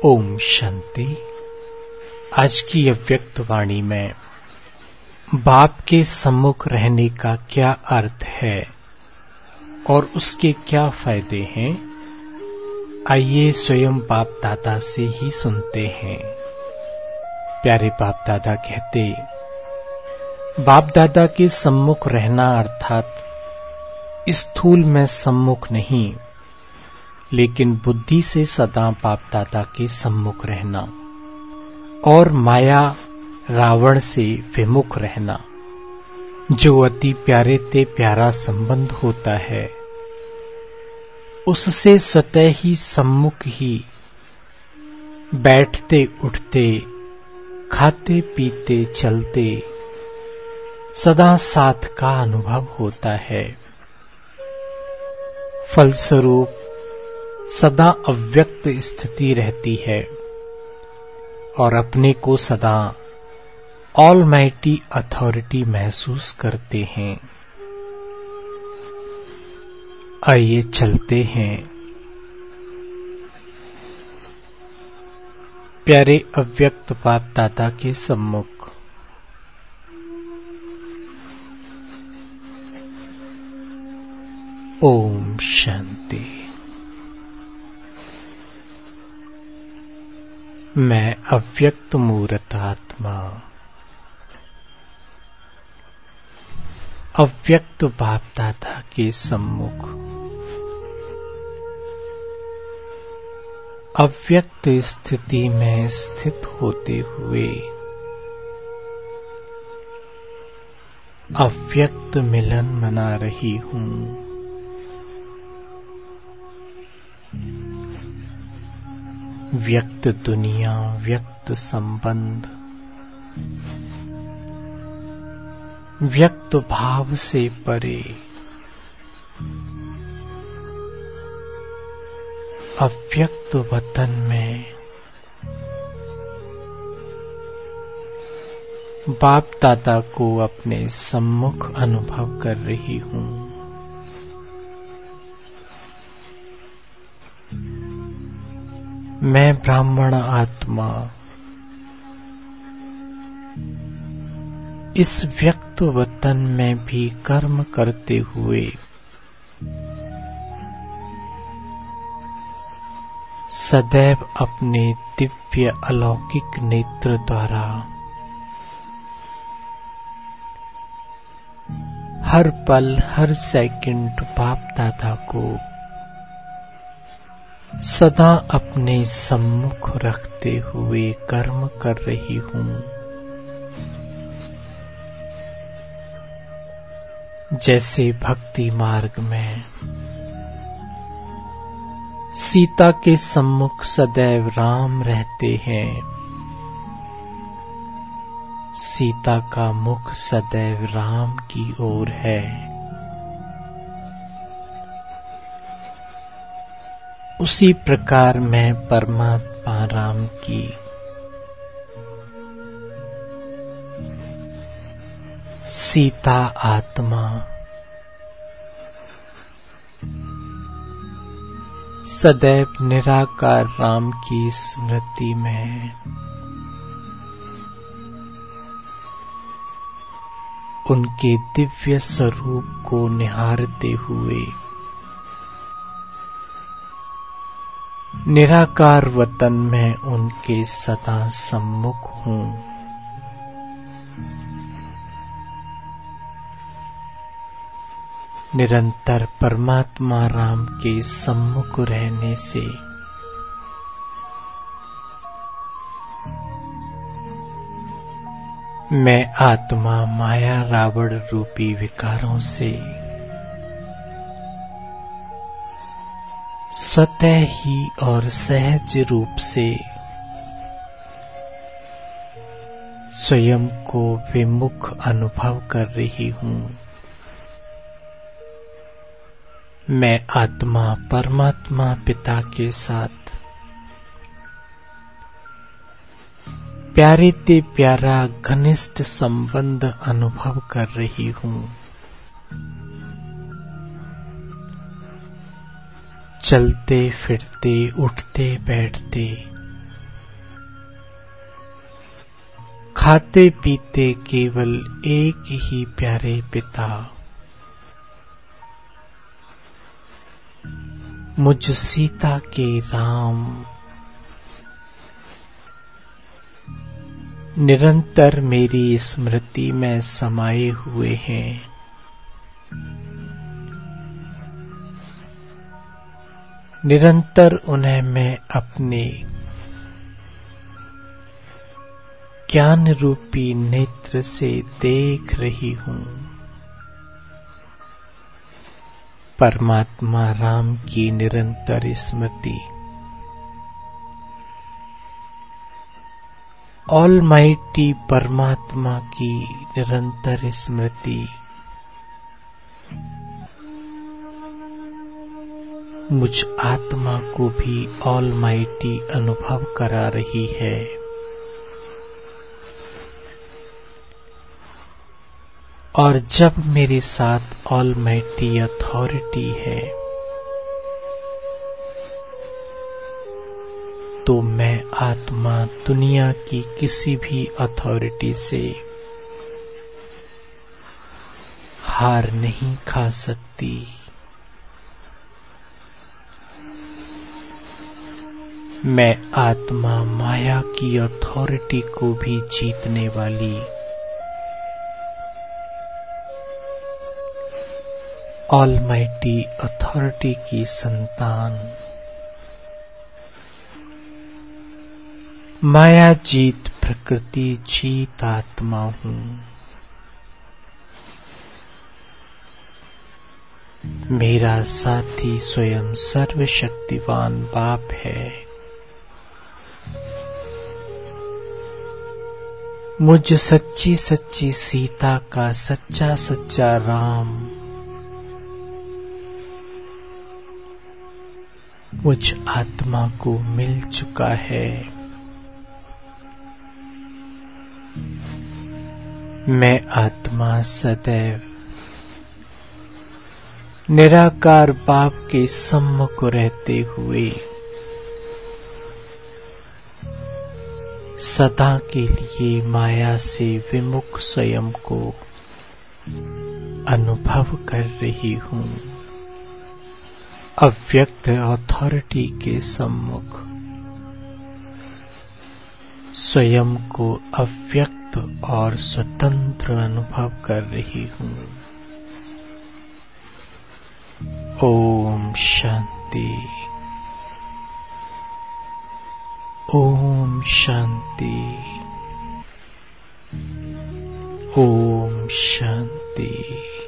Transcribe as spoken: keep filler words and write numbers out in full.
ओम शांति। आज की अव्यक्त वाणी में बाप के सम्मुख रहने का क्या अर्थ है और उसके क्या फायदे हैं, आइए स्वयं बाप दादा से ही सुनते हैं। प्यारे बाप दादा कहते, बाप दादा के सम्मुख रहना अर्थात स्थूल में सम्मुख नहीं, लेकिन बुद्धि से सदा बाप दादा के सम्मुख रहना और माया रावण से विमुख रहना। जो अति प्यारे ते प्यारा संबंध होता है, उससे स्वतः ही सम्मुख ही बैठते उठते खाते पीते चलते सदा साथ का अनुभव होता है। फलस्वरूप सदा अव्यक्त स्थिति रहती है और अपने को सदा ऑलमाइटी अथॉरिटी महसूस करते हैं। आइए चलते हैं प्यारे अव्यक्त बाप दादा के सम्मुख। ओम शांति। मैं अव्यक्त मूर्त आत्मा, अव्यक्त बाप दादा के सम्मुख अव्यक्त स्थिति में स्थित होते हुए अव्यक्त मिलन मना रही हूं। व्यक्त दुनिया, व्यक्त संबंध, व्यक्त भाव से परे अव्यक्त वतन में बाप दादा को अपने सम्मुख अनुभव कर रही हूं। मैं ब्राह्मण आत्मा इस व्यक्त वतन में भी कर्म करते हुए सदैव अपने दिव्य अलौकिक नेत्र द्वारा हर पल हर सेकंड बाप दादा को सदा अपने सम्मुख रखते हुए कर्म कर रही हूं। जैसे भक्ति मार्ग में सीता के सम्मुख सदैव राम रहते हैं, सीता का मुख सदैव राम की ओर है। उसी प्रकार मैं परमात्मा राम की सीता आत्मा सदैव निराकार राम की स्मृति में उनके दिव्य स्वरूप को निहारते हुए निराकार वतन में उनके सदा सम्मुख हूं। निरंतर परमात्मा राम के सम्मुख रहने से मैं आत्मा माया रावण रूपी विकारों से स्वतः ही और सहज रूप से स्वयं को विमुख अनुभव कर रही हूं। मैं आत्मा परमात्मा पिता के साथ प्यारे ते प्यारा घनिष्ठ संबंध अनुभव कर रही हूं। चलते फिरते उठते बैठते खाते पीते केवल एक ही प्यारे पिता, मुझ सीता के राम, निरंतर मेरी स्मृति में समाये हुए हैं। निरंतर उन्हें मैं अपने ज्ञान रूपी नेत्र से देख रही हूं। परमात्मा राम की निरंतर स्मृति, ऑलमाइटी परमात्मा की निरंतर स्मृति मुझ आत्मा को भी ऑलमाइटी अनुभव करा रही है। और जब मेरे साथ ऑलमाइटी अथॉरिटी है तो मैं आत्मा दुनिया की किसी भी अथॉरिटी से हार नहीं खा सकती। मैं आत्मा माया की अथॉरिटी को भी जीतने वाली ऑलमाइटी अथॉरिटी की संतान, माया जीत प्रकृति जीत आत्मा हूं। मेरा साथी स्वयं सर्वशक्तिवान बाप है। मुझ सच्ची सच्ची सीता का सच्चा सच्चा राम मुझ आत्मा को मिल चुका है। मैं आत्मा सदैव निराकार बाप के सम्मुख रहते हुए सदा के लिए माया से विमुख स्वयं को अनुभव कर रही हूं। अव्यक्त अथॉरिटी के सम्मुख स्वयं को अव्यक्त और स्वतंत्र अनुभव कर रही हूं। ओम शांति, ओम शांति, ओम शांति।